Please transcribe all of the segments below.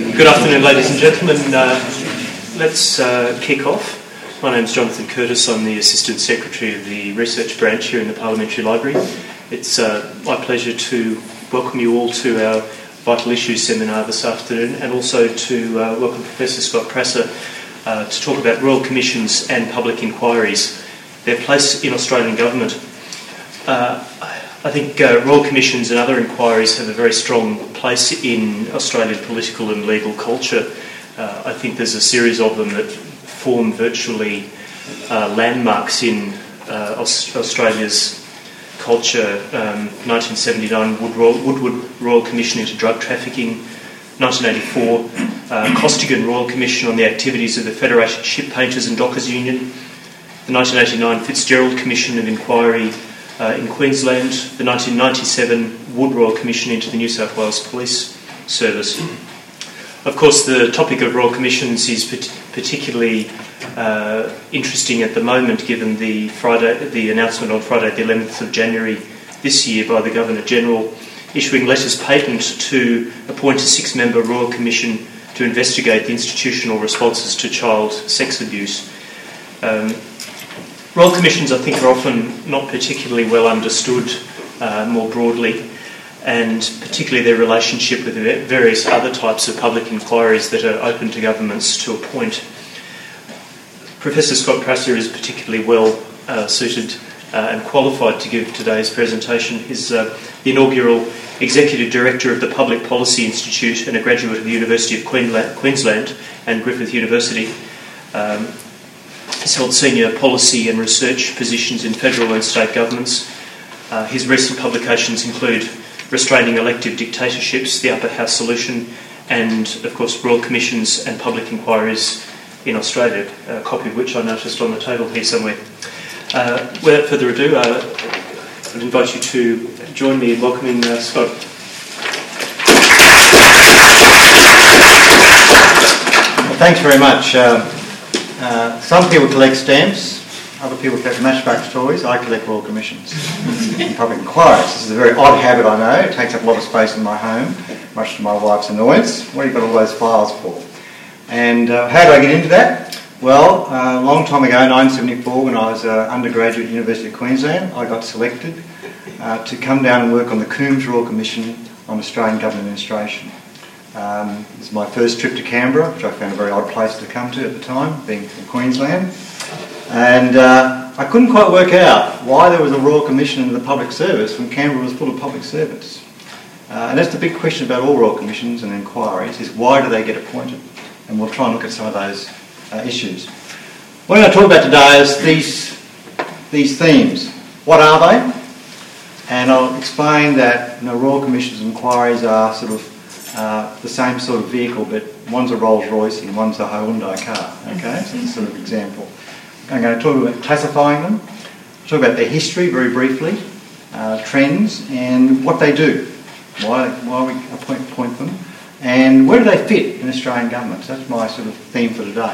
Good afternoon, ladies and gentlemen. Let's kick off. My name's Jonathan Curtis. I'm the Assistant Secretary of the Research Branch here in the Parliamentary Library. It's my pleasure to welcome you all to our Vital Issues seminar this afternoon, and also to welcome Professor Scott Prasser to talk about Royal Commissions and public inquiries, their place in Australian government. I think Royal Commissions and other inquiries have a very strong place in Australian political and legal culture. I think there's a series of them that form virtually landmarks in Australia's culture. 1979 Woodward Royal Commission into Drug Trafficking, 1984 Costigan Royal Commission on the activities of the Federated Ship Painters and Dockers Union, the 1989 Fitzgerald Commission of Inquiry in Queensland, the 1997 Wood Royal Commission into the New South Wales Police Service. Of course, the topic of Royal Commissions is particularly interesting at the moment, given the announcement on Friday the 11th of January this year by the Governor-General issuing letters patent to appoint a 6-member Royal Commission to investigate the institutional responses to child sex abuse. Royal Commissions, I think, are often not particularly well understood more broadly, and particularly their relationship with the various other types of public inquiries that are open to governments to appoint. Professor Scott Prasser is particularly well suited and qualified to give today's presentation. He's the inaugural Executive Director of the Public Policy Institute and a graduate of the University of Queensland and Griffith University. He's held senior policy and research positions in federal and state governments. His recent publications include Restraining Elective Dictatorships, The Upper House Solution, and, of course, Royal Commissions and Public Inquiries in Australia, a copy of which I noticed on the table here somewhere. Without further ado, I'd invite you to join me in welcoming Scott. Well, thanks very much. Some people collect stamps, other people collect Matchbox toys. I collect Royal Commissions and public inquiries. This is a very odd habit, I know. It takes up a lot of space in my home, much to my wife's annoyance. What have you got all those files for? And how do I get into that? Well, a long time ago, 1974, when I was an undergraduate at the University of Queensland, I got selected to come down and work on the Coombs Royal Commission on Australian Government Administration. This was my first trip to Canberra, which I found a very odd place to come to at the time, being from Queensland. And I couldn't quite work out why there was a Royal Commission in the public service when Canberra was full of public servants. And that's the big question about all Royal Commissions and inquiries, is why do they get appointed? And we'll try and look at some of those issues. What I'm going to talk about today is these themes. What are they? And I'll explain that Royal Commissions and inquiries are sort of the same sort of vehicle, but one's a Rolls Royce and one's a Hyundai car. Okay, so this sort of example. I'm going to talk about classifying them, talk about their history very briefly, trends, and what they do, why we appoint them, and where do they fit in Australian government. So that's my sort of theme for today.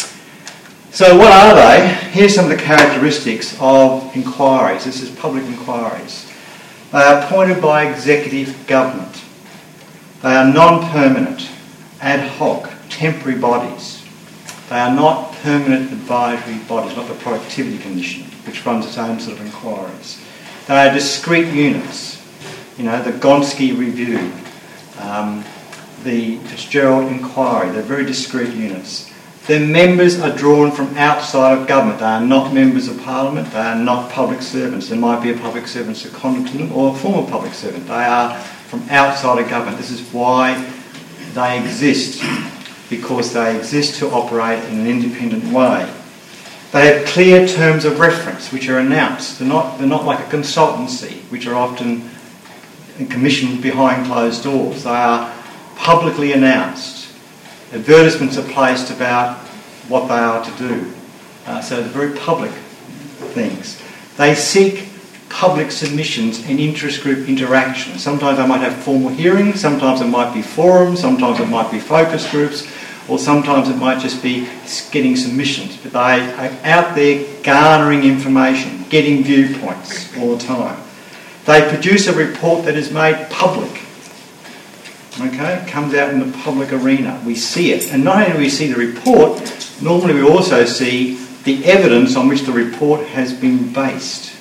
So what are they? Here's some of the characteristics of inquiries. This is public inquiries. They are appointed by executive government. They are non-permanent, ad hoc, temporary bodies. They are not permanent advisory bodies, not the Productivity Commission, which runs its own sort of inquiries. They are discrete units. The Gonski Review, the Fitzgerald Inquiry, they're very discrete units. Their members are drawn from outside of government. They are not members of Parliament. They are not public servants. There might be a public servant seconded to them or a former public servant. They are from outside of government. This is why they exist, because they exist to operate in an independent way. They have clear terms of reference which are announced. They're not like a consultancy, which are often commissioned behind closed doors. They are publicly announced. Advertisements are placed about what they are to do. So they're very public things. They seek public submissions and interest group interaction. Sometimes they might have formal hearings, sometimes it might be forums, sometimes it might be focus groups, or sometimes it might just be getting submissions. But they are out there garnering information, getting viewpoints all the time. They produce a report that is made public. Okay, it comes out in the public arena. We see it. And not only do we see the report, normally we also see the evidence on which the report has been based.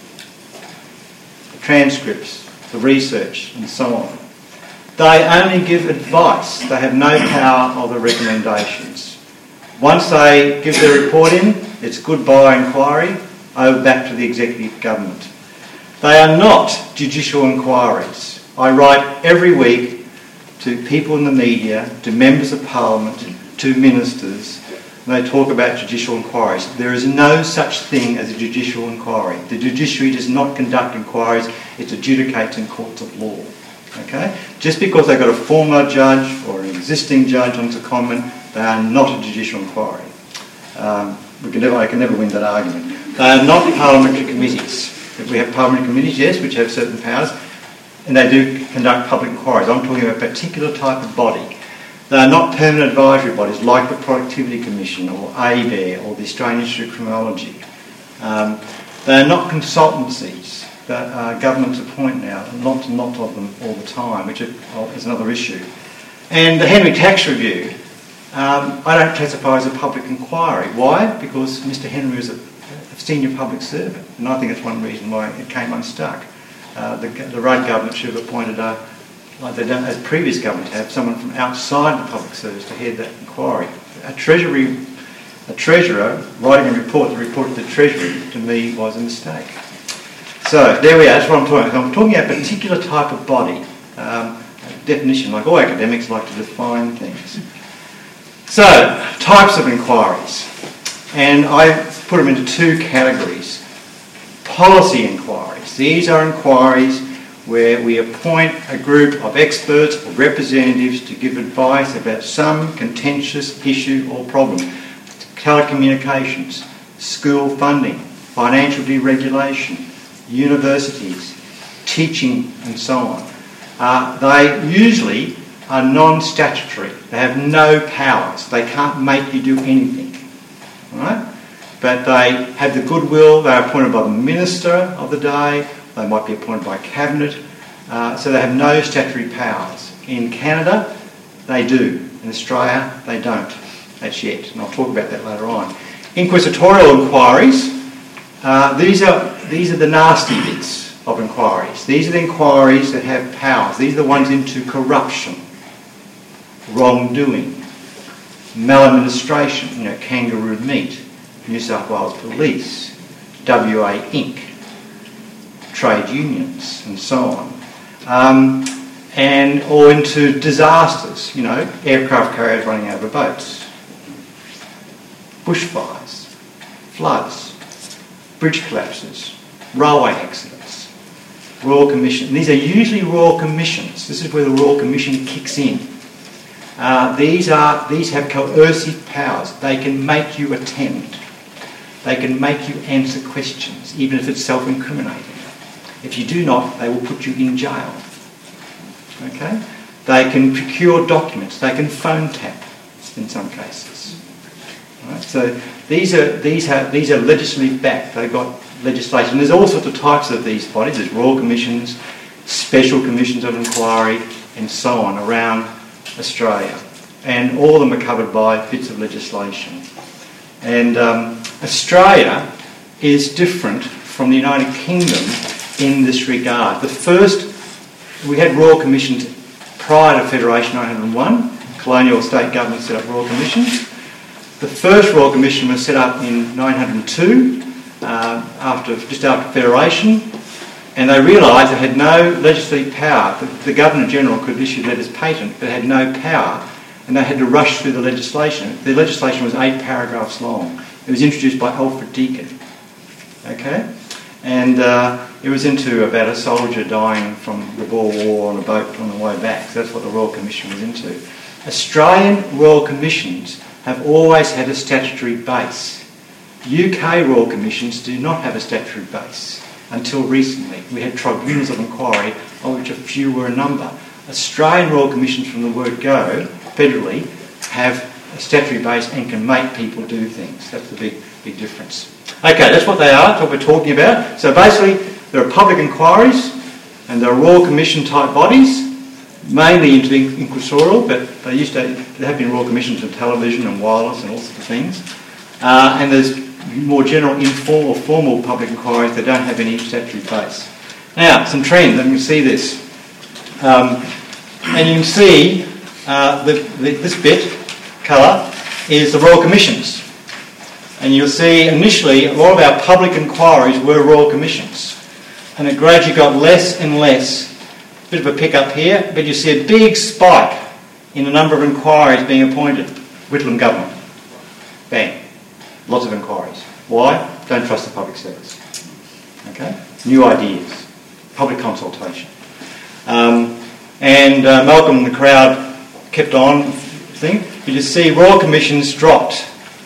The transcripts, the research, and so on. They only give advice. They have no power of the recommendations. Once they give their report in, it's goodbye inquiry, over back to the executive government. They are not judicial inquiries. I write every week to people in the media, to members of parliament, to ministers, and they talk about judicial inquiries. There is no such thing as a judicial inquiry. The judiciary does not conduct inquiries, it adjudicates in courts of law. Okay? Just because they've got a former judge or an existing judge on secondment, they are not a judicial inquiry. I can never win that argument. They are not parliamentary committees. We have parliamentary committees, yes, which have certain powers, and they do conduct public inquiries. I'm talking about a particular type of body. They are not permanent advisory bodies like the Productivity Commission or ABARE or the Australian Institute of Criminology. They are not consultancies that governments appoint now, lots and lots of them all the time, which is another issue. And the Henry Tax Review, I don't classify as a public inquiry. Why? Because Mr Henry is a senior public servant, and I think that's one reason why it came unstuck. The Rudd government should have appointed, like they don't, as previous governments have, someone from outside the public service to head that inquiry. A treasurer writing a report to report to the Treasury, to me, was a mistake. So there we are, that's what I'm talking about. I'm talking about a particular type of body. Definition, like all academics like to define things. So, types of inquiries. And I put them into two categories. Policy inquiries. These are inquiries where we appoint a group of experts or representatives to give advice about some contentious issue or problem. Telecommunications, school funding, financial deregulation, universities, teaching and so on. They usually are non-statutory. They have no powers. They can't make you do anything. Right? But they have the goodwill. They are appointed by the minister of the day. They might be appointed by cabinet. So they have no statutory powers. In Canada, they do. In Australia, they don't. That's yet. And I'll talk about that later on. Inquisitorial inquiries. These are the nasty bits of inquiries. These are the inquiries that have powers. These are the ones into corruption, wrongdoing, maladministration, kangaroo meat, New South Wales Police, WA Inc., trade unions, and so on. Or into disasters, aircraft carriers running over boats, bushfires, floods, bridge collapses, railway accidents, Royal Commission. These are usually Royal Commissions. This is where the Royal Commission kicks in. These have coercive powers. They can make you attend. They can make you answer questions, even if it's self-incriminating. If you do not, they will put you in jail. Okay? They can procure documents. They can phone tap in some cases. Right? So these are legislatively backed. They've got legislation. There's all sorts of types of these bodies. There's Royal Commissions, Special Commissions of Inquiry, and so on around Australia. And all of them are covered by bits of legislation. And Australia is different from the United Kingdom in this regard. We had Royal Commissions prior to Federation 1901. Colonial state governments set up Royal Commissions. The first Royal Commission was set up in 1902, just after Federation, and they realised they had no legislative power. The Governor-General could issue letters patent, but had no power, and they had to rush through the legislation. The legislation was 8 paragraphs long. It was introduced by Alfred Deakin. Okay? And it was into about a soldier dying from the Boer War on a boat on the way back. So that's what the Royal Commission was into. Australian Royal Commissions have always had a statutory base. UK Royal Commissions do not have a statutory base until recently. We had tribunals of inquiry, of which a few were a number. Australian Royal Commissions, from the word go, federally, have a statutory base and can make people do things. That's the big difference. Okay, that's what they are, that's what we're talking about. So basically, there are public inquiries and there are Royal Commission type bodies. mainly into inquisitorial, but there have been royal commissions of television and wireless and all sorts of things. And there's more general informal or formal public inquiries that don't have any statutory base. Now, some trends, and you can see this. And you can see this bit, colour, is the royal commissions. And you'll see initially a lot of our public inquiries were royal commissions. And it gradually got less and less. A bit of a pick up here, but you see a big spike in the number of inquiries being appointed. Whitlam government. Bang. Lots of inquiries. Why? Don't trust the public service. Okay? New ideas. Public consultation. And Malcolm and the crowd kept on thing. You just see royal commissions dropped,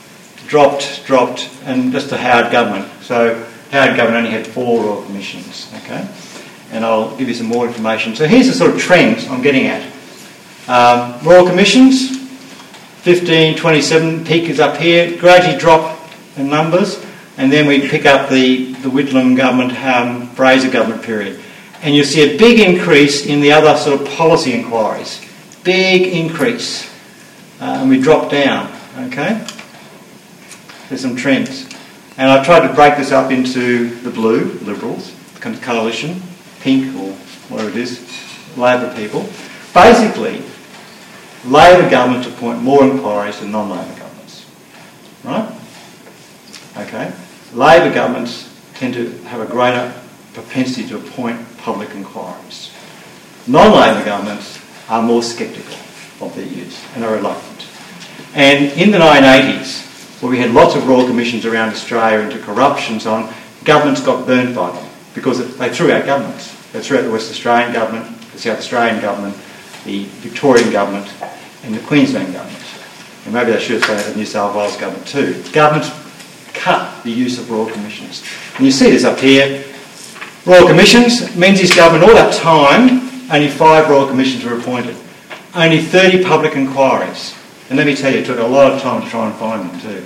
and just the Howard government. So Howard government only had 4 royal commissions. Okay? And I'll give you some more information. So here's the sort of trends I'm getting at. Royal commissions, 15, 27, peak is up here, gradually drop in numbers, and then we pick up the Whitlam government, Fraser government period. And you'll see a big increase in the other sort of policy inquiries. Big increase. And we drop down, okay? There's some trends. And I've tried to break this up into the blue, Liberals, the coalition, pink or whatever it is, Labor people. Basically, Labor governments appoint more inquiries than non-Labor governments. Right? Okay? Labor governments tend to have a greater propensity to appoint public inquiries. Non-Labor governments are more sceptical of their use and are reluctant. And in the 1980s, where we had lots of royal commissions around Australia into corruption and so on, governments got burnt by them because they threw out governments. They threw out the West Australian government, the South Australian government, the Victorian government and the Queensland government. And maybe they should have said the New South Wales government too. Governments cut the use of royal commissions. And you see this up here. Royal commissions, Menzies government, all that time, only 5 royal commissions were appointed. Only 30 public inquiries. And let me tell you, it took a lot of time to try and find them too.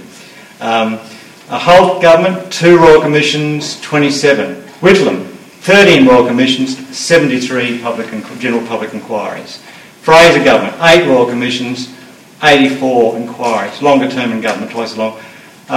A Holt government, 2 royal commissions, 27. Whitlam, 13 royal commissions, 73 general public inquiries. Fraser government, 8 royal commissions, 84 inquiries. Longer term in government, twice as long.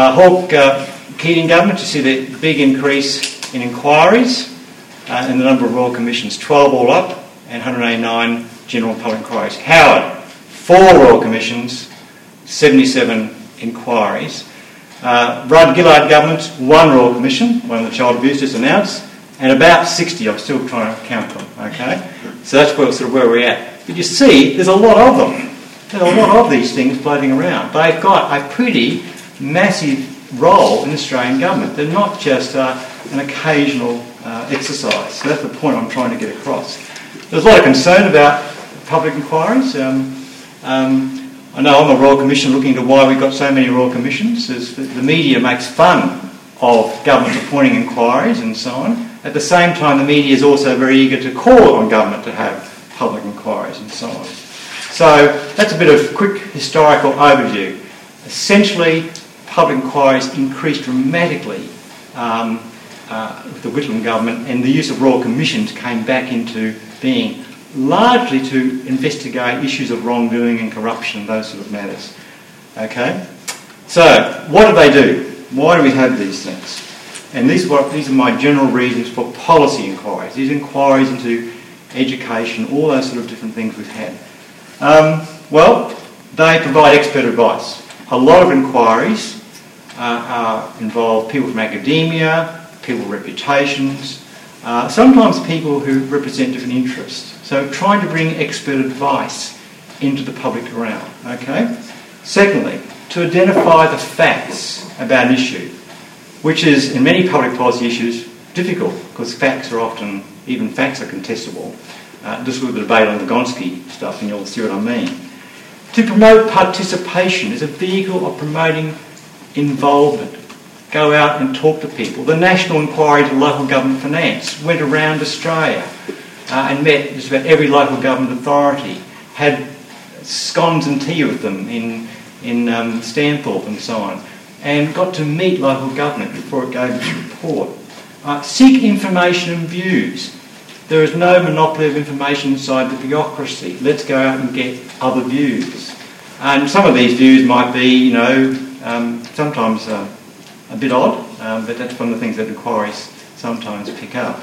Keating government, you see the big increase in inquiries and the number of royal commissions, 12 all up and 189 general public inquiries. Howard, 4 royal commissions, 77 inquiries. Rudd-Gillard government, 1 royal commission, one of the child abuse just announced, and about 60. I'm still trying to count them. Okay, so that's where we're at. But you see, there's a lot of them. There's a lot of these things floating around. They've got a pretty massive role in the Australian government. They're not just an occasional exercise. So that's the point I'm trying to get across. There's a lot of concern about public inquiries. I know I'm a Royal Commission looking into why we've got so many Royal Commissions. The media makes fun of governments appointing inquiries and so on. At the same time, the media is also very eager to call on government to have public inquiries and so on. So that's a bit of quick historical overview. Essentially, public inquiries increased dramatically with the Whitlam government, and the use of Royal Commissions came back into being, largely to investigate issues of wrongdoing and corruption, those sort of matters. Okay? So, what do they do? Why do we have these things? And these are my general reasons for policy inquiries. These inquiries into education, all those sort of different things we've had. Well, they provide expert advice. A lot of inquiries involve people from academia, people with reputations, sometimes people who represent different interests. So trying to bring expert advice into the public realm. Okay? Secondly, to identify the facts about an issue, which is, in many public policy issues, difficult because facts are often, even facts are contestable. Just look at the debate on the Gonski stuff and you'll see what I mean. To promote participation is a vehicle of promoting involvement. Go out and talk to people. The National Inquiry into Local Government Finance went around Australia and met just about every local government authority, had scones and tea with them in Stanthorpe and so on, and got to meet local government before it gave its report. Seek information and views. There is no monopoly of information inside the bureaucracy. Let's go out and get other views. And some of these views might be, sometimes a bit odd, but that's one of the things that inquiries sometimes pick up.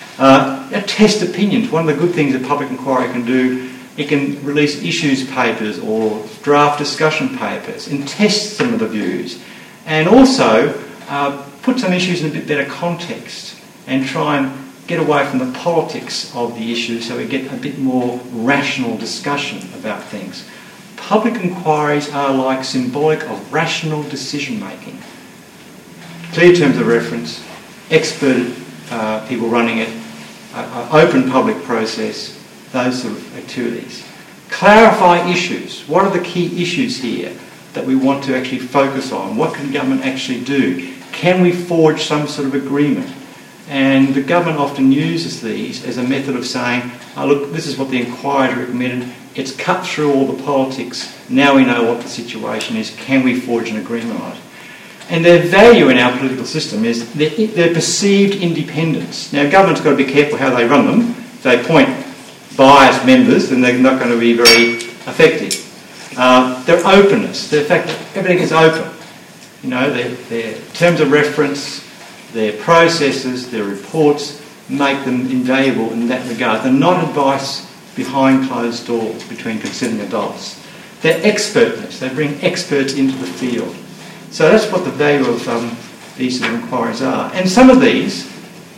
Test opinions. One of the good things a public inquiry can do, it can release issues papers or draft discussion papers and test some of the views, and also put some issues in a bit better context and try and get away from the politics of the issue so we get a bit more rational discussion about things. Public inquiries are like symbolic of rational decision making. Clear terms of reference, expert people running it, open public process, those sort of activities. Clarify issues. What are the key issues here that we want to actually focus on? What can government actually do? Can we forge some sort of agreement? And the government often uses these as a method of saying, oh, look, this is what the inquiry recommended. It's cut through all the politics. Now we know what the situation is. Can we forge an agreement on it? And their value in our political system is their perceived independence. Now, government's got to be careful how they run them. If they appoint biased members, then they're not going to be very effective. Their openness, the fact that everything is open. Their terms of reference, their processes, their reports make them invaluable in that regard. They're not advice behind closed doors between consenting adults. Their expertness, they bring experts into the field. So that's what the value of these sort of inquiries are. And some of these,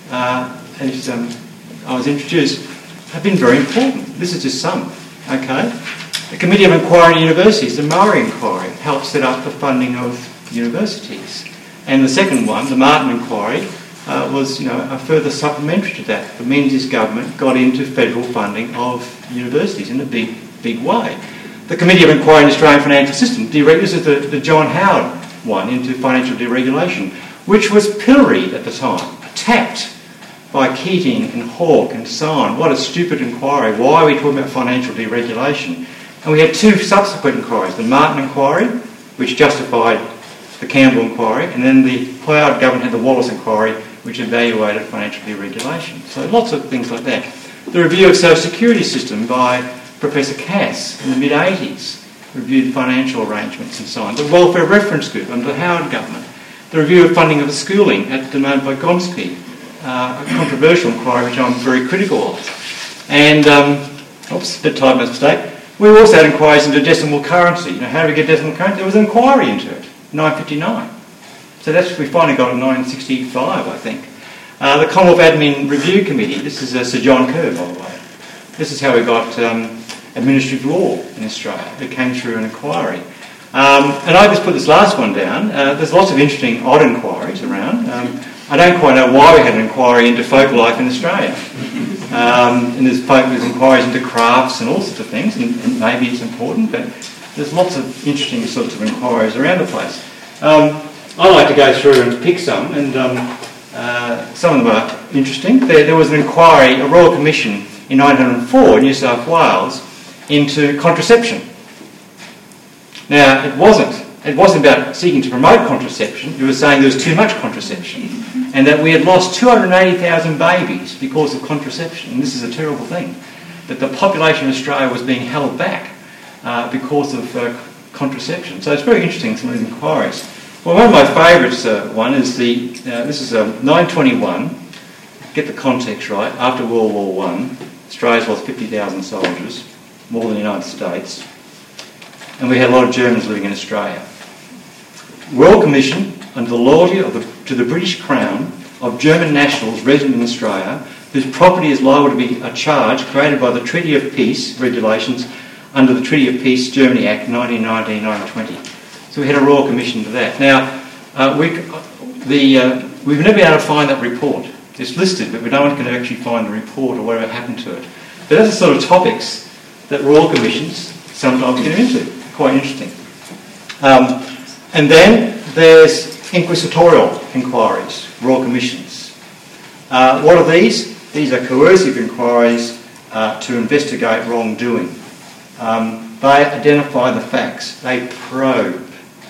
as I was introduced, have been very important. This is just some, okay? The Committee of Inquiry in Universities, the Murray Inquiry, helped set up the funding of universities. And the second one, the Martin Inquiry, was a further supplementary to that. The Menzies government got into federal funding of universities in a big way. The Committee of Inquiry in the Australian Financial System, this is the John Howard one into financial deregulation, which was pilloried at the time, attacked by Keating and Hawke and so on. What a stupid inquiry. Why are we talking about financial deregulation? And we had two subsequent inquiries, the Martin Inquiry, which justified the Campbell Inquiry, and then the Howard government had the Wallace Inquiry, which evaluated financial deregulation. So lots of things like that. The review of social security system by Professor Cass in the mid-80s reviewed financial arrangements and so on. The Welfare Reference Group under the Howard government. The review of funding of the schooling at demand by Gonski, a controversial inquiry which I'm very critical of. And, bit type mistake. We also had inquiries into decimal currency. How do we get decimal currency? There was an inquiry into it, 959. So we finally got in 1965, I think. The Commonwealth Admin Review Committee, this is Sir John Kerr, by the way. This is how we got administrative law in Australia. It came through an inquiry. And I just put this last one down. There's lots of interesting odd inquiries around. I don't quite know why we had an inquiry into folk life in Australia. And there's inquiries into crafts and all sorts of things, and maybe it's important, but there's lots of interesting sorts of inquiries around the place. I like to go through and pick some, and some of them are interesting. There was an inquiry, a Royal Commission in 1904 in New South Wales into contraception. Now, it wasn't about seeking to promote contraception. It was saying there was too much contraception and that we had lost 280,000 babies because of contraception. And this is a terrible thing, that the population of Australia was being held back because of contraception. So it's very interesting, some of these inquiries. Well, one of my favourites one is this is 921, get the context right, after World War I, Australia's lost 50,000 soldiers, more than the United States, and we had a lot of Germans living in Australia. Royal Commission, under the loyalty to the British Crown, of German nationals resident in Australia, whose property is liable to be a charge created by the Treaty of Peace regulations under the Treaty of Peace Germany Act 1919-1920. So we had a Royal Commission to that. Now, we've never been able to find that report. It's listed, but no one can actually find the report or whatever happened to it. But that's the sort of topics that Royal Commissions sometimes get into. Quite interesting. And then there's inquisitorial inquiries, Royal Commissions. What are these? These are coercive inquiries to investigate wrongdoing. They identify the facts. They probe.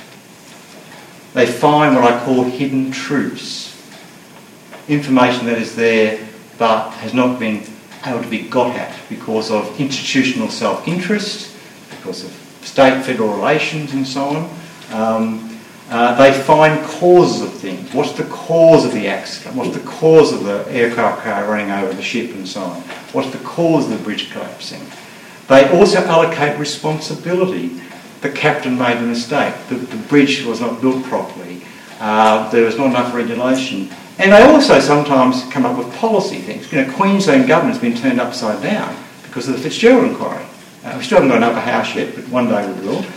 They find what I call hidden truths. Information that is there but has not been able to be got at because of institutional self-interest, because of state-federal relations and so on. They find causes of things. What's the cause of the accident? What's the cause of the aircraft carrier running over the ship and so on? What's the cause of the bridge collapsing? They also allocate responsibility. The captain made a mistake. The bridge was not built properly. There was not enough regulation. And they also sometimes come up with policy things. Queensland government's been turned upside down because of the Fitzgerald inquiry. We still haven't got an upper house yet, but one day we will.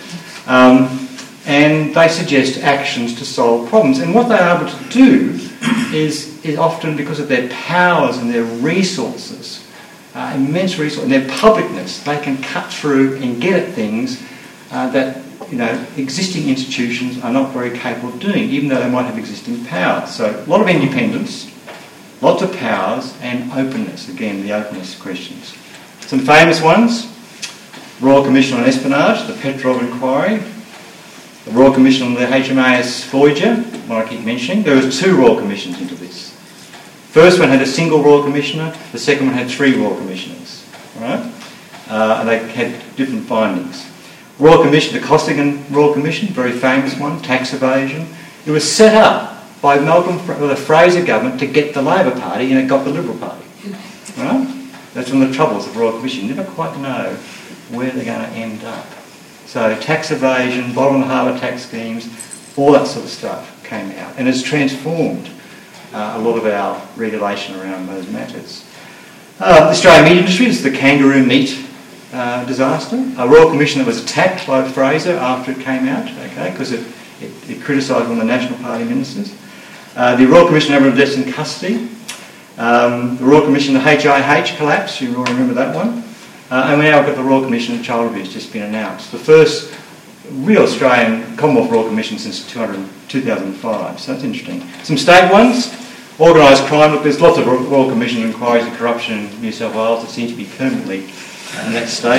And they suggest actions to solve problems. And what they're able to do is often because of their powers and their resources, immense resources, and their publicness, they can cut through and get at things that existing institutions are not very capable of doing, even though they might have existing powers. So a lot of independence, lots of powers, and openness. Again, the openness questions. Some famous ones: Royal Commission on Espionage, the Petrov Inquiry, the Royal Commission on the HMAS Voyager, what I keep mentioning. There was 2 Royal Commissions into this. First one had a single Royal Commissioner, the second one had 3 Royal Commissioners. Right? And they had different findings. Royal Commission, the Costigan Royal Commission, very famous one, tax evasion. It was set up by the Fraser government to get the Labor Party, and it got the Liberal Party. Right? That's one of the troubles of Royal Commission. You never quite know where they're going to end up. So tax evasion, bottom of the harbour tax schemes, all that sort of stuff came out, and it's transformed a lot of our regulation around those matters. The Australian meat industry is the kangaroo meat disaster. A Royal Commission that was attacked by Fraser after it came out, because it criticised one of the National Party ministers. The Royal Commission on Aboriginal Deaths in Custody. The Royal Commission on the HIH collapse, you all remember that one. And we now got the Royal Commission on Child Abuse, just been announced. The first real Australian Commonwealth Royal Commission since 2005, so that's interesting. Some state ones: organised crime. Look, there's lots of Royal Commission inquiries of corruption in New South Wales that seem to be permanently in that state.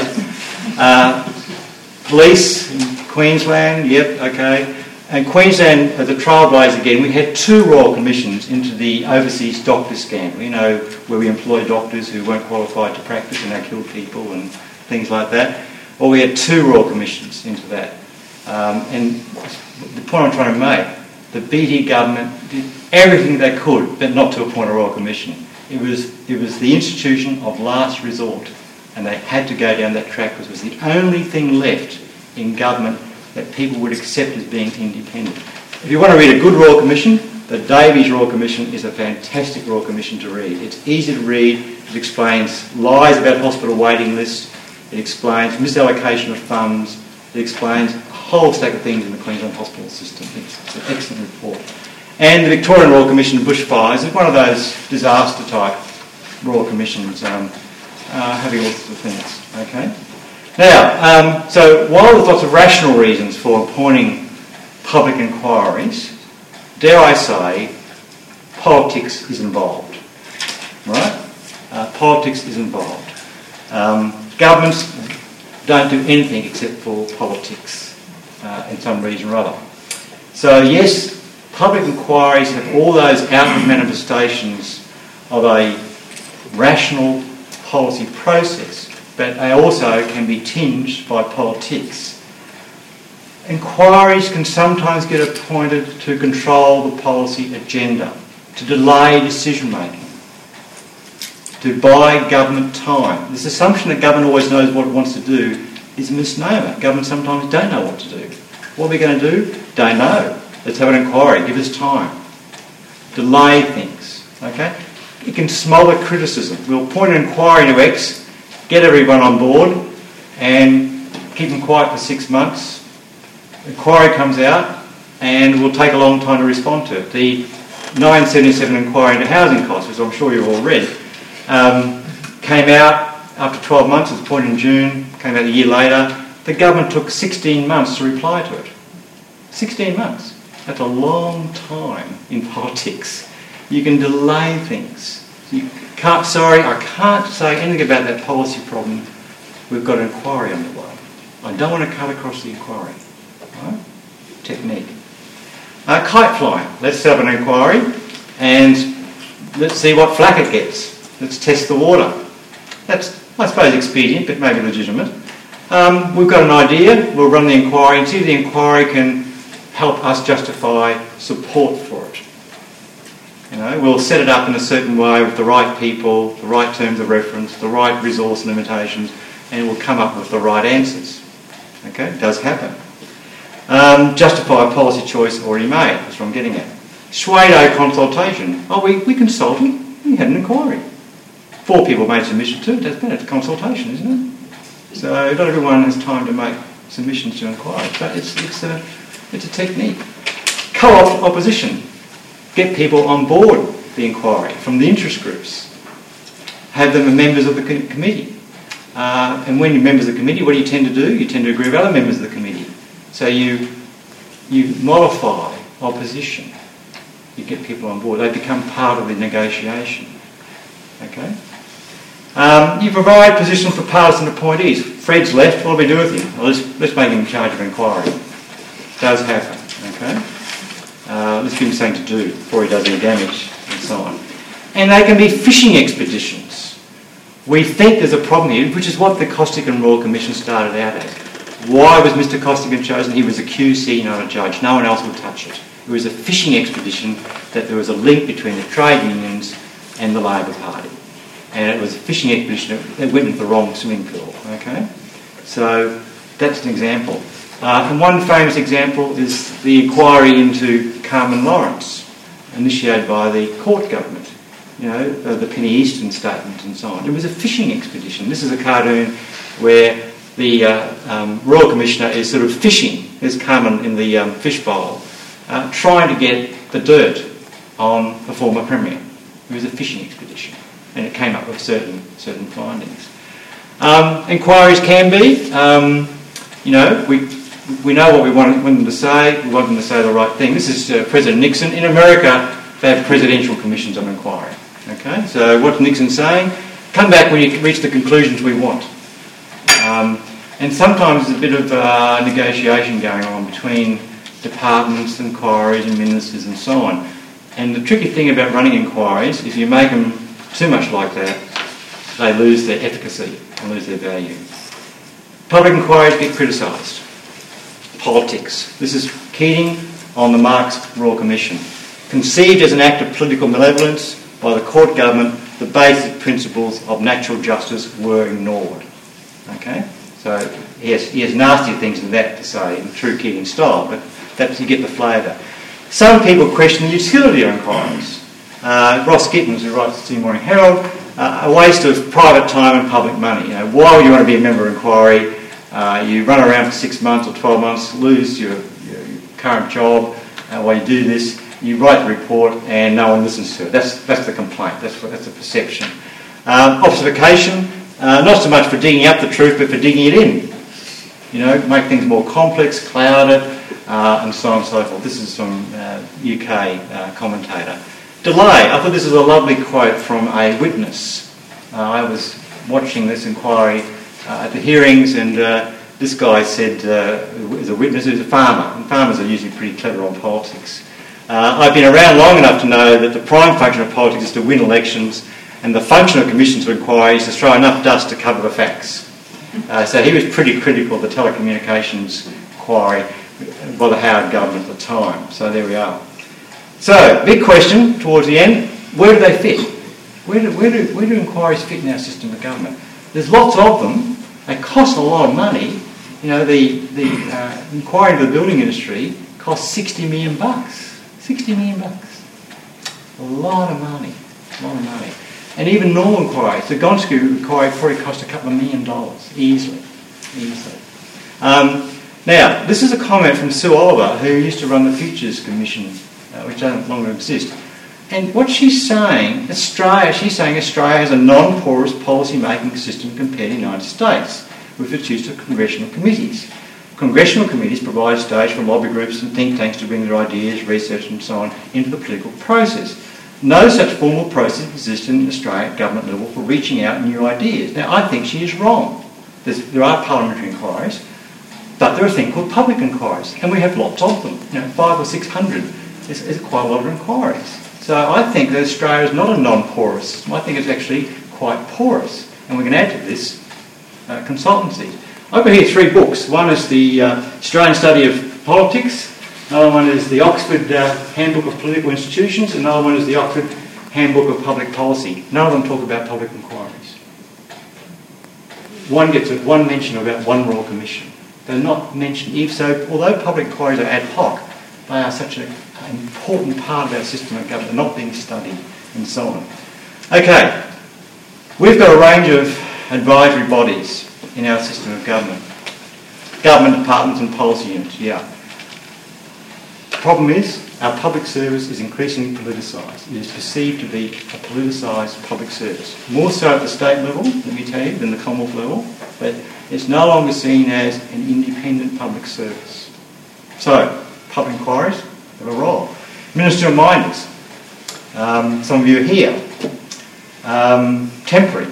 Police in Queensland, and Queensland as a trailblazer again. We had 2 Royal Commissions into the overseas doctor scandal, where we employ doctors who weren't qualified to practice and they killed people and things like that. Well, we had 2 Royal Commissions into that. And the point I'm trying to make, the BT government did everything they could, but not to appoint a Royal Commission. It was the institution of last resort, and they had to go down that track because it was the only thing left in government that people would accept as being independent. If you want to read a good Royal Commission, the Davies Royal Commission is a fantastic Royal Commission to read. It's easy to read. It explains lies about hospital waiting lists. It explains misallocation of funds. It explains a whole stack of things in the Queensland hospital system. It's an excellent report. And the Victorian Royal Commission on bushfires is one of those disaster type Royal Commissions having all sorts of things. Okay. Now, so while there's lots of rational reasons for appointing public inquiries, dare I say, politics is involved. Right? Politics is involved. Governments don't do anything except for politics in some reason or other. So yes, public inquiries have all those outward manifestations of a rational policy process, but they also can be tinged by politics. Inquiries can sometimes get appointed to control the policy agenda, to delay decision making, to buy government time. This assumption that government always knows what it wants to do is a misnomer. Government sometimes don't know what to do. What are we going to do? Don't know. Let's have an inquiry. Give us time. Delay things. Okay? It can smother criticism. We'll appoint an inquiry into X, get everyone on board, and keep them quiet for 6 months. Inquiry comes out, and will take a long time to respond to it. The 1977 inquiry into housing costs, which I'm sure you've all read, came out after 12 months. It was appointed in June, came out a year later. The government took 16 months to reply to it. 16 months. That's a long time in politics. You can delay things. I can't say anything about that policy problem. We've got an inquiry underway. I don't want to cut across the inquiry. Right? Technique. Kite flying. Let's set up an inquiry and let's see what flack it gets. Let's test the water. That's, I suppose, expedient, but maybe legitimate. We've got an idea, we'll run the inquiry and see if the inquiry can help us justify support for it. You know, we'll set it up in a certain way with the right people, the right terms of reference, the right resource limitations, and we'll come up with the right answers. Okay, it does happen. Justify a policy choice already made, that's what I'm getting at. Pseudo consultation. Oh, we consulted, we had an inquiry. 4 people made submissions to it, that's better, it's a consultation, isn't it? So not everyone has time to make submissions to inquiries, but it's a technique. Co-opt opposition. Get people on board the inquiry from the interest groups. Have them as members of the committee. And when you're members of the committee, what do you tend to do? You tend to agree with other members of the committee. So you modify opposition. You get people on board. They become part of the negotiation. Okay? You provide positions for partisan appointees. Fred's left, what do we do with him? Well, let's make him in charge of inquiry. Does happen. Okay? Let's give him something to do before he does any damage and so on. And they can be fishing expeditions. We think there's a problem here, which is what the Costigan Royal Commission started out as. Why was Mr Costigan chosen? He was a QC, not a judge. No one else would touch it. It was a fishing expedition that there was a link between the trade unions and the Labor Party. And it was a fishing expedition that went into the wrong swimming pool. Okay? So that's an example. And one famous example is the inquiry into Carmen Lawrence, initiated by the court government. You know, the Penny Easton statement and so on. It was a fishing expedition. This is a cartoon where the Royal Commissioner is sort of fishing. There's Carmen in the fish bowl, trying to get the dirt on the former Premier. It was a fishing expedition, and it came up with certain findings. Inquiries can be, you know, we know what we want them to say. We want them to say the right thing. This is President Nixon. In America, they have presidential commissions of inquiry. Okay, so what's Nixon saying? Come back when you reach the conclusions we want. And sometimes there's a bit of negotiation going on between departments, inquiries and ministers and so on. And the tricky thing about running inquiries, if you make them too much like that, they lose their efficacy and lose their value. Public inquiries get criticised. Politics. This is Keating on the Marx Royal Commission. Conceived as an act of political malevolence by the court government, the basic principles of natural justice were ignored. Okay? So he has nasty things than that to say in true Keating style, but that's, you get the flavour. Some people question the utility of inquiries. Ross Gittins, who writes the Sydney Morning Herald, a waste of private time and public money. You know, why would you want to be a member of inquiry? You run around for 6 months or 12 months, lose your current job while you do this. You write the report and no one listens to it. That's the complaint. That's the perception. Obfuscation, not so much for digging up the truth, but for digging it in. You know, make things more complex, cloud it, and so on and so forth. This is from UK commentator. Delay. I thought this was a lovely quote from a witness. I was watching this inquiry at the hearings, and this guy said, as a witness, who's a farmer, and farmers are usually pretty clever on politics. I've been around long enough to know that the prime function of politics is to win elections, and the function of commissions of inquiry is to throw enough dust to cover the facts. So he was pretty critical of the telecommunications inquiry by the Howard government at the time. So there we are. So, big question towards the end, where do they fit? Where do inquiries fit in our system of government? There's lots of them. They cost a lot of money. You know, the inquiry into the building industry costs $60 million. $60 million. A lot of money. A lot of money. And even normal inquiries. The Gonskiw inquiry probably cost a couple of $1 million. Easily. Now, this is a comment from Sue Oliver, who used to run the Futures Commission, which doesn't longer exist. And what she's saying, Australia has a non-porous policy-making system compared to the United States, with its use of congressional committees. Congressional committees provide a stage for lobby groups and think tanks to bring their ideas, research and so on into the political process. No such formal process exists in Australia at government level for reaching out new ideas. Now, I think she is wrong. There are parliamentary inquiries, but there are a thing called public inquiries, and we have lots of them. You know, 500 or 600 is quite a lot of inquiries. So I think that Australia is not a non-porous system. I think it's actually quite porous. and we can add to this consultancy. I've got here 3 books. One is the Australian Study of Politics, another one is the Oxford Handbook of Political Institutions, and another one is the Oxford Handbook of Public Policy. None of them talk about public inquiries. One gets one mention about one Royal Commission. They're not mentioned. If so, although public inquiries are ad hoc, they are such an important part of our system of government, not being studied and so on. Okay, we've got a range of advisory bodies in our system of government. Government departments and policy units, yeah. The problem is, our public service is increasingly politicised. It is perceived to be a politicised public service. More so at the state level, let me tell you, than the Commonwealth level, but it's no longer seen as an independent public service. So, public inquiries have a role. Ministerial minders, some of you are here. Temporary,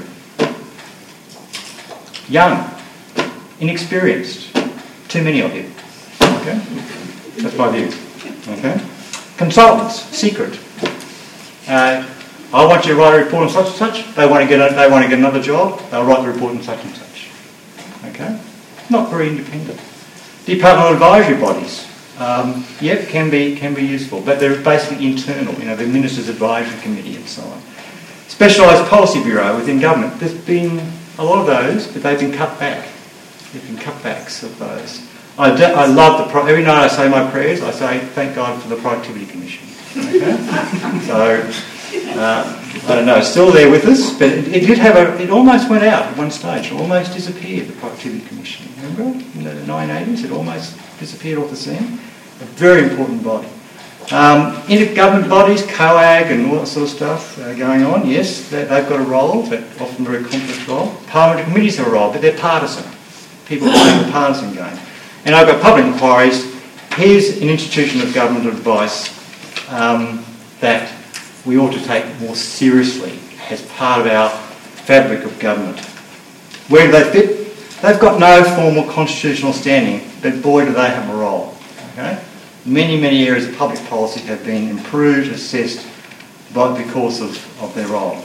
young, inexperienced, too many of you. Okay? That's my view. Okay? Consultants, secret. I want you to write a report on such and such. They want to get another job. They'll write the report on such and such. Okay? Not very independent. Departmental advisory bodies. Yep, can be useful, but they're basically internal. The Minister's Advisory Committee and so on. Specialised Policy Bureau within government. There's been a lot of those, but they've been cut back. There've been cutbacks of those. I love every night I say my prayers, I say thank God for the Productivity Commission. Okay? So, I don't know, it's still there with us, but it did have it almost went out at one stage. It almost disappeared, the Productivity Commission. Remember? In the 1980s, it almost disappeared off the scene. A very important body. Intergovernment bodies, COAG and all that sort of stuff going on, yes, they've got a role, but often a very complex role. Parliamentary committees have a role, but they're partisan. People playing the partisan game. And I've got public inquiries. Here's an institution of government advice that we ought to take more seriously as part of our fabric of government. Where do they fit? They've got no formal constitutional standing, but boy do they have a role. Okay? Many, many areas of public policy have been improved, assessed because of their role.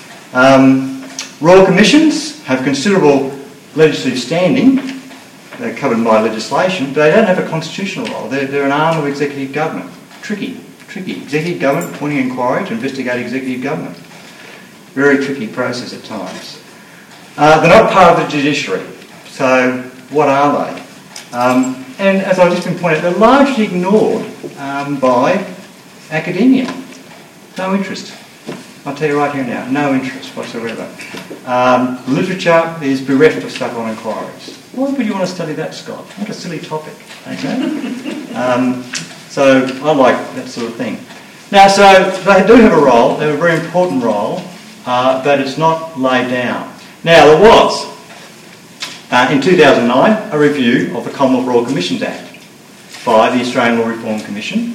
Royal Commissions have considerable legislative standing. They're covered by legislation, but they don't have a constitutional role. They're an arm of executive government. Tricky. Executive government appointing inquiry to investigate executive government. Very tricky process at times. They're not part of the judiciary. So what are they? And as I've just been pointing out, they're largely ignored by academia. No interest. I'll tell you right here now, no interest whatsoever. Literature is bereft of stuff on inquiries. Why would you want to study that, Scott? What a silly topic. Okay? So I like that sort of thing. Now, so they do have a role. They have a very important role, but it's not laid down. Now, there was, in 2009, a review of the Commonwealth Royal Commissions Act by the Australian Law Reform Commission.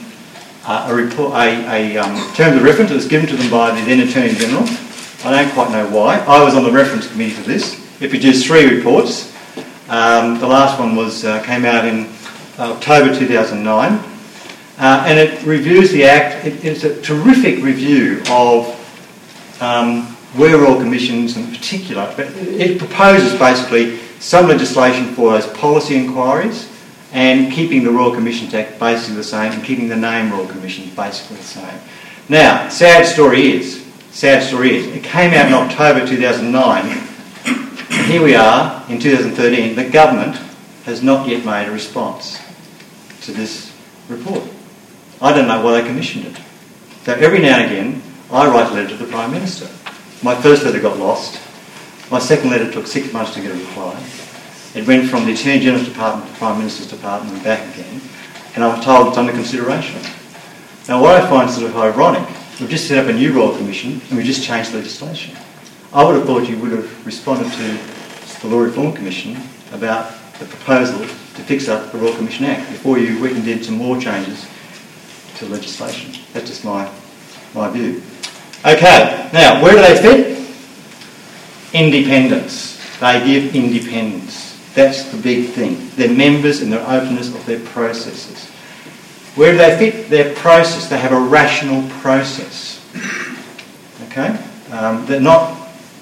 Terms of reference that was given to them by the then Attorney General. I don't quite know why. I was on the reference committee for this. It produced 3 reports. The last one came out in October 2009. And it reviews the Act. It's a terrific review of where Royal Commissions in particular, but it proposes basically some legislation for those policy inquiries and keeping the Royal Commissions Act basically the same and keeping the name Royal Commissions basically the same. Now, sad story is, it came out in October 2009, and here we are in 2013, the government has not yet made a response to this report. I don't know why they commissioned it. So every now and again, I write a letter to the Prime Minister. My first letter got lost. My second letter took 6 months to get a reply. It went from the Attorney General's Department to the Prime Minister's Department and back again. And I'm told it's under consideration. Now, what I find sort of ironic, we've just set up a new Royal Commission and we've just changed legislation. I would have thought you would have responded to the Law Reform Commission about the proposal to fix up the Royal Commission Act before you went and did some more changes to legislation. That's just my view. Okay, now, where do they fit? Independence. They give independence. That's the big thing. Their members and their openness of their processes. Where do they fit? Their process. They have a rational process. Okay? They're not,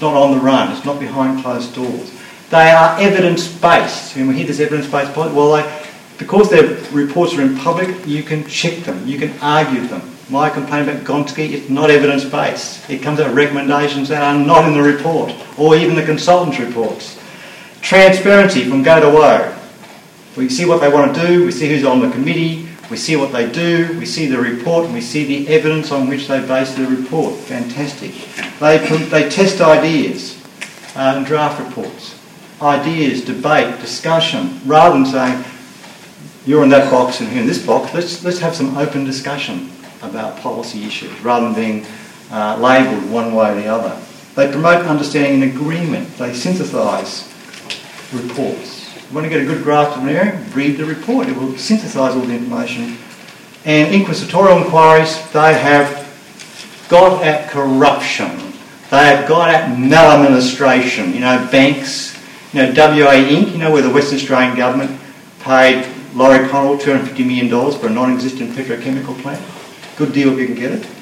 It's not on the run. It's not behind closed doors. They are evidence-based. And we hear this evidence-based policy. Well, because their reports are in public, you can check them. You can argue them. My complaint about Gonski, it's not evidence-based. It comes out of recommendations that are not in the report, or even the consultants' reports. Transparency from go to woe. We see what they want to do, we see who's on the committee, we see what they do, we see the report, and we see the evidence on which they base the report. Fantastic. They test ideas and draft reports. Ideas, debate, discussion, rather than saying, you're in that box and you're in this box, let's have some open discussion about policy issues, rather than being labelled one way or the other. They promote understanding and agreement. They synthesise reports. You want to get a good grasp of an area, read the report. It will synthesise all the information. And inquisitorial inquiries, they have got at corruption. They have got at maladministration. Banks, WA Inc., where the Western Australian government paid Laurie Connell $250 million for a non-existent petrochemical plant. Good deal if you can get it.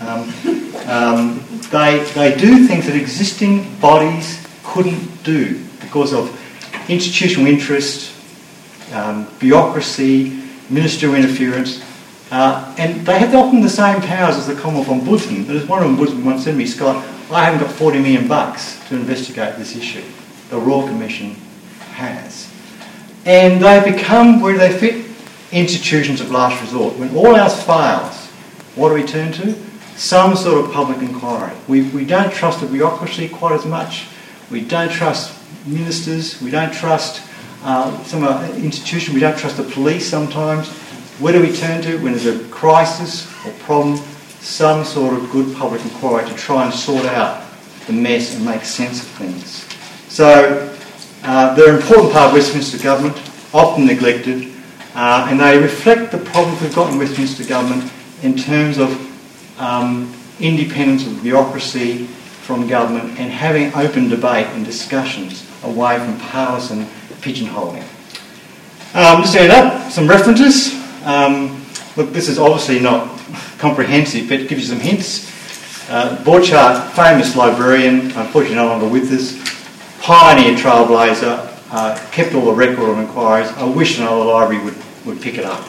They do things that existing bodies couldn't do because of institutional interest, bureaucracy, ministerial interference, and they have often the same powers as the Commonwealth Ombudsman. But as one Ombudsman once said to me, Scott, I haven't got $40 million to investigate this issue. The Royal Commission has. And they become, where do they fit? Institutions of last resort. When all else fails, what do we turn to? Some sort of public inquiry. We don't trust the bureaucracy quite as much. We don't trust ministers. We don't trust some institutions. We don't trust the police sometimes. Where do we turn to when there's a crisis or problem? Some sort of good public inquiry to try and sort out the mess and make sense of things. So they're an important part of Westminster government, often neglected, and they reflect the problems we've got in Westminster government in terms of independence of the bureaucracy from government and having open debate and discussions away from partisan pigeonholing. Just to end up, some references. Look, this is obviously not comprehensive, but it gives you some hints. Borchardt, famous librarian, unfortunately no longer with us, pioneer trailblazer, kept all the record of inquiries. I wish another library would pick it up.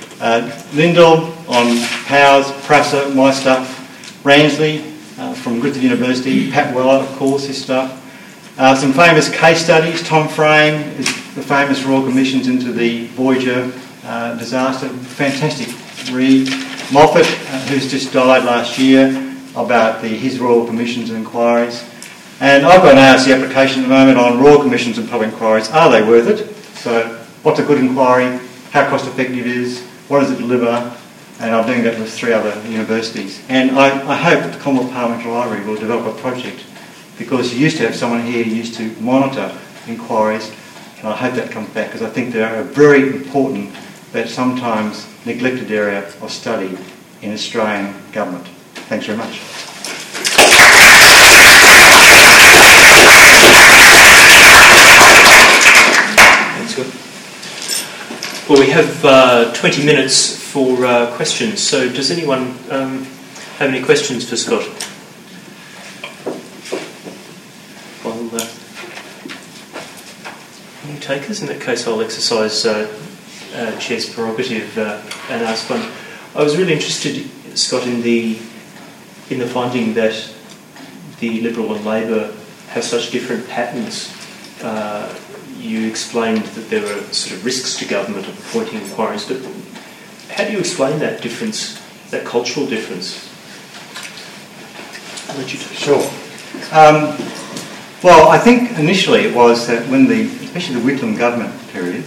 Lindell on Powers, Prasser, my stuff. Ransley from Griffith University, Pat Weller, of course, his stuff. Some famous case studies. Tom Frame is the famous Royal Commissions into the Voyager disaster. Fantastic read. Moffat, who's just died last year, about his Royal Commissions and inquiries. And I've got an ARC application at the moment on Royal Commissions and public inquiries. Are they worth it? So what's a good inquiry? How cost effective it is? What does it deliver? And I'm doing that with 3 other universities. And I hope that the Commonwealth Parliamentary Library will develop a project, because you used to have someone here who used to monitor inquiries, and I hope that comes back, because I think they are a very important but sometimes neglected area of study in Australian government. Thanks very much. That's good. Well, we have 20 minutes for questions, so does anyone have any questions for Scott? Well, any takers? In that case, I'll exercise Chair's prerogative and ask one. I was really interested, Scott, in the finding that the Liberal and Labor have such different patterns. You explained that there are sort of risks to government of appointing inquiries, but how do you explain that difference, that cultural difference? I'll let you take it. Sure. Well, I think initially it was that when especially the Whitlam government period,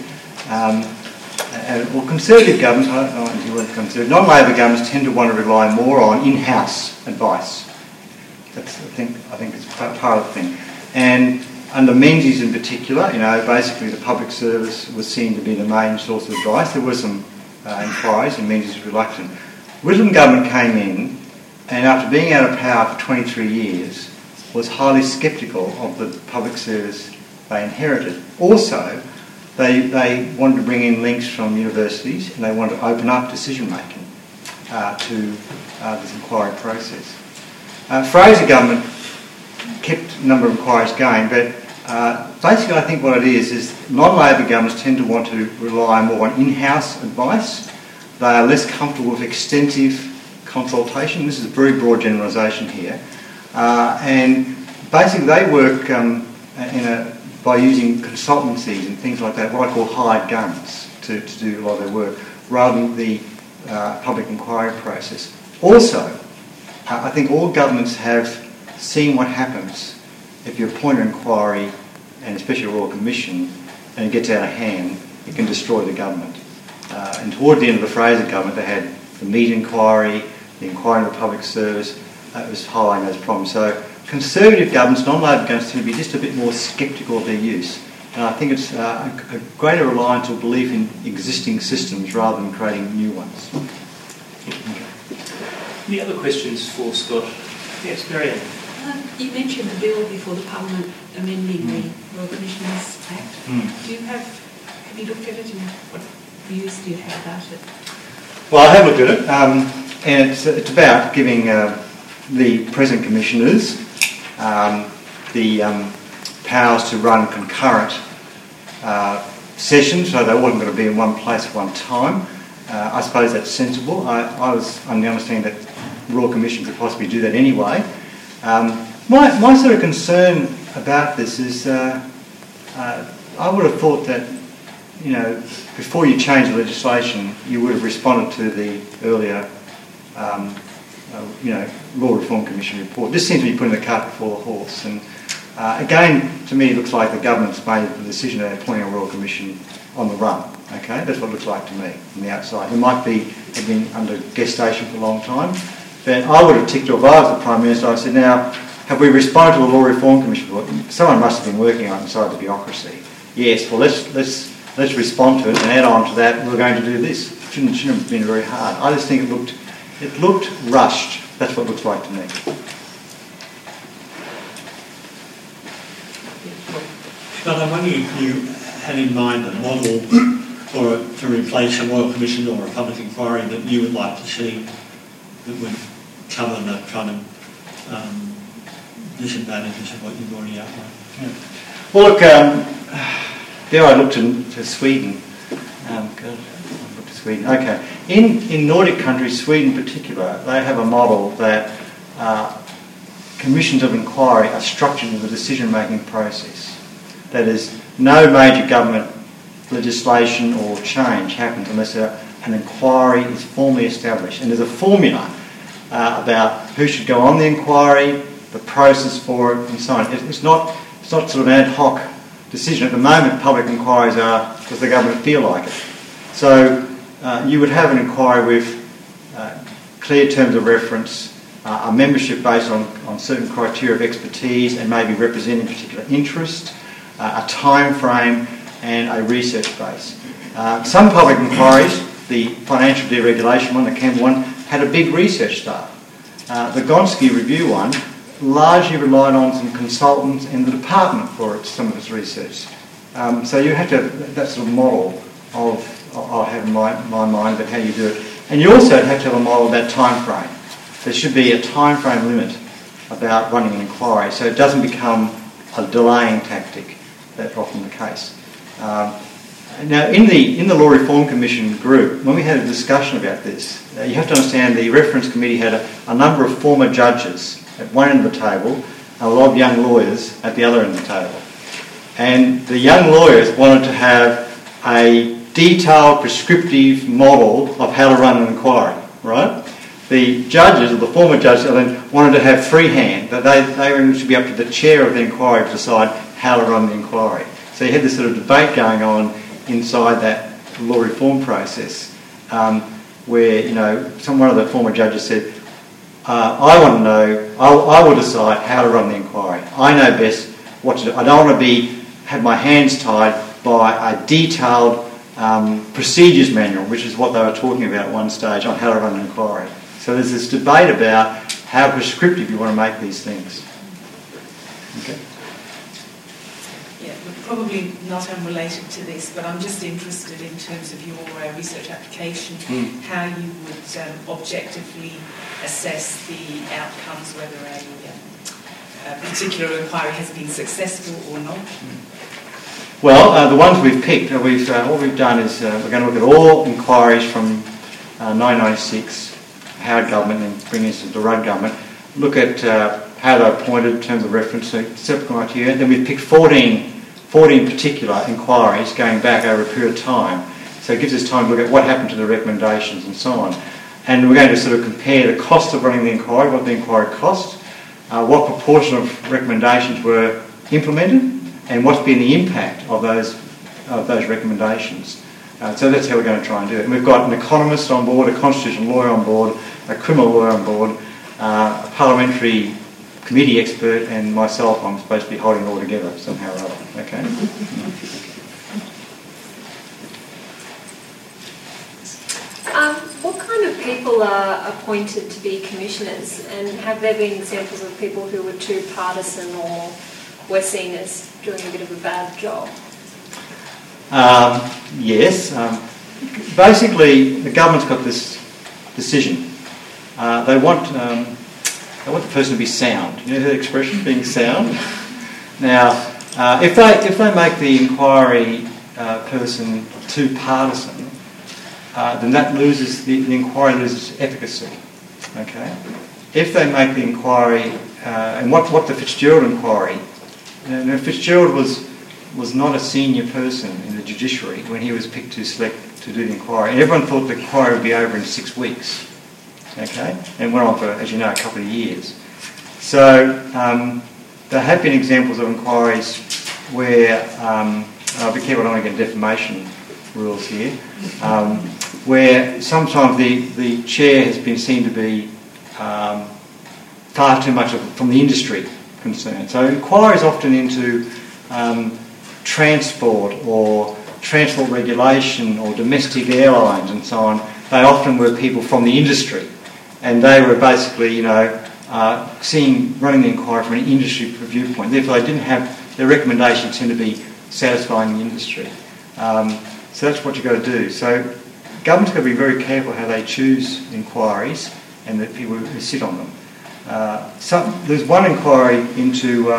or Conservative governments, I don't know if you were Conservative, non-Labor governments tend to want to rely more on in-house advice. That's, I think it's part of the thing. And under Menzies in particular, basically the public service was seen to be the main source of advice. There were some inquiries, and Menzies was reluctant. Whitlam government came in, and after being out of power for 23 years, was highly sceptical of the public service they inherited. Also, they wanted to bring in links from universities, and they wanted to open up decision-making to this inquiry process. Fraser government kept a number of inquiries going, but basically I think what it is non-Labor governments tend to want to rely more on in-house advice. They are less comfortable with extensive consultation. This is a very broad generalisation here. And basically they work by using consultancies and things like that, what I call hired guns, to do a lot of their work, rather than the public inquiry process. Also, I think all governments have seen what happens if you appoint an inquiry, and especially a Royal Commission, and it gets out of hand, it can destroy the government. And toward the end of the Fraser government, they had the Meat inquiry, the inquiry into the public service. It was highlighting those problems. So Conservative governments, non-Labor governments, tend to be just a bit more sceptical of their use. And I think it's a greater reliance or belief in existing systems rather than creating new ones. Any other questions for Scott? Yes, Marianne. You mentioned the bill before the Parliament amending the Royal Commissioners Act. Have you looked at it and what views do you have about it? Well, I have looked at it, and it's about giving the present commissioners the powers to run concurrent sessions, so they wasn't going to be in one place at one time. I suppose that's sensible. I was on the understanding that Royal Commission could possibly do that anyway. My sort of concern about this is I would have thought that, you know, before you change the legislation, you would have responded to the earlier Law Reform Commission report. This seems to be putting the cart before the horse. And again, to me, it looks like the government's made the decision of appointing a Royal Commission on the run. Okay, that's what it looks like to me from the outside. It might have been under gestation for a long time, but I would have ticked off. I was the Prime Minister. I said, now, have we responded to the Law Reform Commission report? Someone must have been working on it inside the bureaucracy. Yes. Well, let's respond to it and add on to that. We're going to do this. It shouldn't have been very hard. I just think it looked rushed. That's what it looks like to me. Scott, I wonder if you had in mind a model to replace a Royal Commission or a public inquiry that you would like to see that would cover the kind of disadvantages of what you've already outlined. Yeah. Well, look, there I looked to Sweden. Sweden. Okay. In Nordic countries, Sweden in particular, they have a model that commissions of inquiry are structured in the decision-making process. That is, no major government legislation or change happens unless an inquiry is formally established. And there's a formula about who should go on the inquiry, the process for it, and so on. It's not sort of an ad hoc decision. At the moment, public inquiries are because the government feel like it. So you would have an inquiry with clear terms of reference, a membership based on certain criteria of expertise and maybe representing particular interest, a time frame and a research base. Some public inquiries, the financial deregulation one, the Campbell one, had a big research staff. The Gonski Review one largely relied on some consultants in the department for some of its research. So you have to have that sort of model I have in my mind about how you do it. And you also have to have a model about time frame. There should be a time frame limit about running an inquiry so it doesn't become a delaying tactic. That's often the case. Now, in the Law Reform Commission group, when we had a discussion about this, you have to understand the reference committee had a number of former judges at one end of the table and a lot of young lawyers at the other end of the table. And the young lawyers wanted to have a detailed, prescriptive model of how to run an inquiry, right? The judges, or the former judges, then wanted to have free hand, that they should be up to the chair of the inquiry to decide how to run the inquiry. So you had this sort of debate going on inside that law reform process, where, you know, one of the former judges said, I want to know, I will decide how to run the inquiry. I know best what to do. I don't want to have my hands tied by a detailed procedures manual, which is what they were talking about at one stage on how to run an inquiry. So there's this debate about how prescriptive you want to make these things. Okay. Yeah, probably not unrelated to this, but I'm just interested in terms of your research application, how you would objectively assess the outcomes, whether a particular inquiry has been successful or not? Well, the ones we've picked, what we've done is we're going to look at all inquiries from 1996, Howard government, and bring this to the Rudd government. Look at how they're appointed in terms of reference to separate criteria. Then we've picked 14 particular inquiries going back over a period of time. So it gives us time to look at what happened to the recommendations and so on. And we're going to sort of compare the cost of running the inquiry, what the inquiry cost, what proportion of recommendations were implemented, and what's been the impact of those recommendations. So that's how we're going to try and do it. And we've got an economist on board, a constitutional lawyer on board, a criminal lawyer on board, a parliamentary committee expert, and myself. I'm supposed to be holding it all together somehow or other. Okay. What kind of people are appointed to be commissioners, and have there been examples of people who were too partisan or were seen as doing a bit of a bad job? Yes. Basically, the government's got this decision. They want the person to be sound. You know the expression, being sound? Now, if they make the inquiry person too partisan, then that loses the inquiry loses efficacy. Okay. If they make the inquiry, and what the Fitzgerald inquiry, Fitzgerald was not a senior person in the judiciary when he was picked to do the inquiry, and everyone thought the inquiry would be over in 6 weeks. Okay, and went on for, as you know, a couple of years. So there have been examples of inquiries where I'll be careful, I don't want to get defamation rules here, where sometimes the chair has been seen to be far too much from the industry concern. So inquiries often into transport or transport regulation or domestic airlines and so on, they often were people from the industry, and they were basically, running the inquiry from an industry viewpoint. Therefore, they didn't have their recommendations tend to be satisfying the industry. So that's what you've got to do. So government's got to be very careful how they choose inquiries and the people who sit on them. There's one inquiry into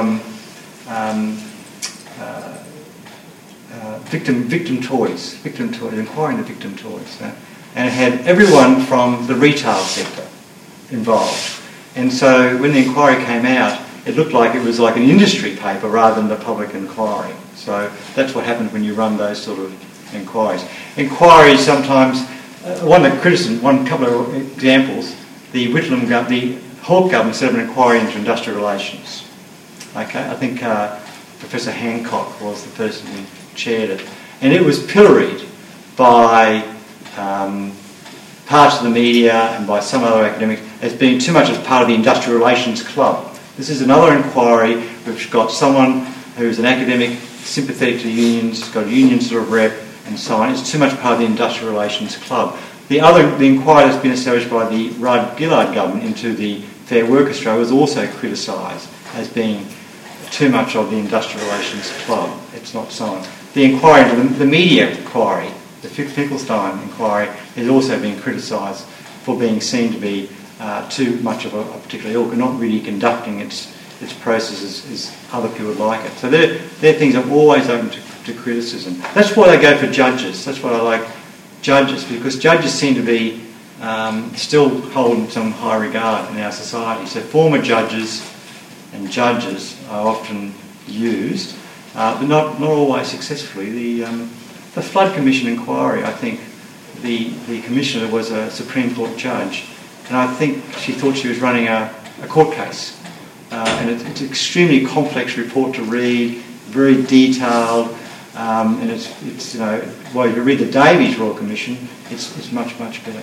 victim toys, inquiry into victim toys, and it had everyone from the retail sector involved. And so when the inquiry came out, it looked like it was like an industry paper rather than the public inquiry. So that's what happens when you run those sort of inquiries. Inquiries sometimes, one couple of examples, the Hawke government set up an inquiry into industrial relations. Okay, I think Professor Hancock was the person who chaired it, and it was pilloried by parts of the media and by some other academics as being too much as part of the industrial relations club. This is another inquiry which got someone who's an academic, sympathetic to unions, got a union sort of rep and so on. It's too much part of the industrial relations club. The inquiry that's been established by the Rudd-Gillard government into the Fair Work Australia was also criticised as being too much of the industrial relations club. It's not so. The inquiry into the media inquiry, the Finkelstein inquiry, has also been criticised for being seen to be too much of a particular ilk and not really conducting its processes as other people would like it. So they're things that are always open to criticism. That's why they go for judges. That's why I like judges, because judges seem to be still hold in some high regard in our society. So former judges and judges are often used, but not always successfully. The Flood Commission inquiry, I think the commissioner was a Supreme Court judge, and I think she thought she was running a court case. And it's an extremely complex report to read, very detailed, and it's if you read the Davies Royal Commission, it's much better.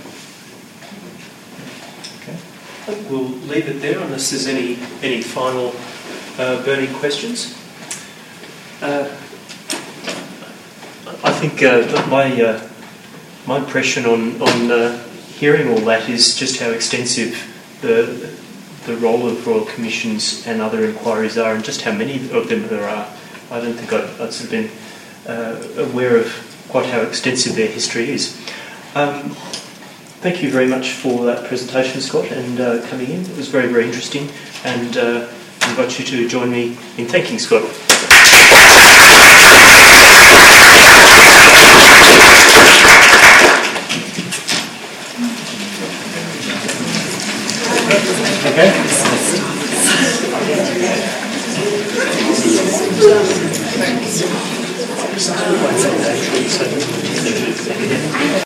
Okay. We'll leave it there unless there's any final burning questions. I think my impression on hearing all that is just how extensive the role of Royal Commissions and other inquiries are, and just how many of them there are. I don't think I'd sort of been aware of quite how extensive their history is. Thank you very much for that presentation, Scott, and coming in. It was very, very interesting, and invite you to join me in thanking Scott. Okay.